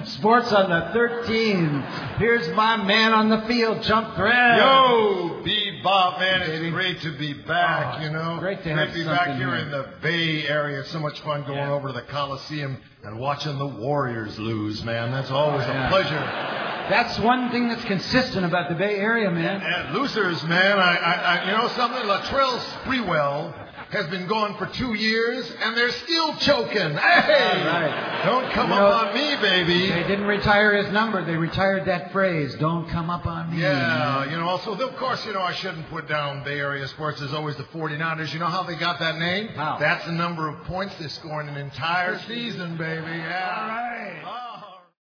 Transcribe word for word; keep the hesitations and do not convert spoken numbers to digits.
Sports on the thirteenth. Here's my man on the field, Jump Thread. Yo, B-Bob, man, it's Baby. great to be back, oh, you know. Great to great have to be something back here here in the Bay Area. It's so much fun going yeah. over to the Coliseum and watching the Warriors lose, man. That's always oh, yeah. a pleasure. That's one thing that's consistent about the Bay Area, man. And, and losers, man. I, I, I, you know something? Latrell Sprewell has been gone for two years, and they're still choking. Hey! Right. Don't come you up know, on me, baby. They didn't retire his number. They retired that phrase, don't come up on me. Yeah, you know, also, of course, you know, I shouldn't put down Bay Area sports. There's always the forty-niners. You know how they got that name? How? That's the number of points they score in an entire season, baby. Yeah. All right.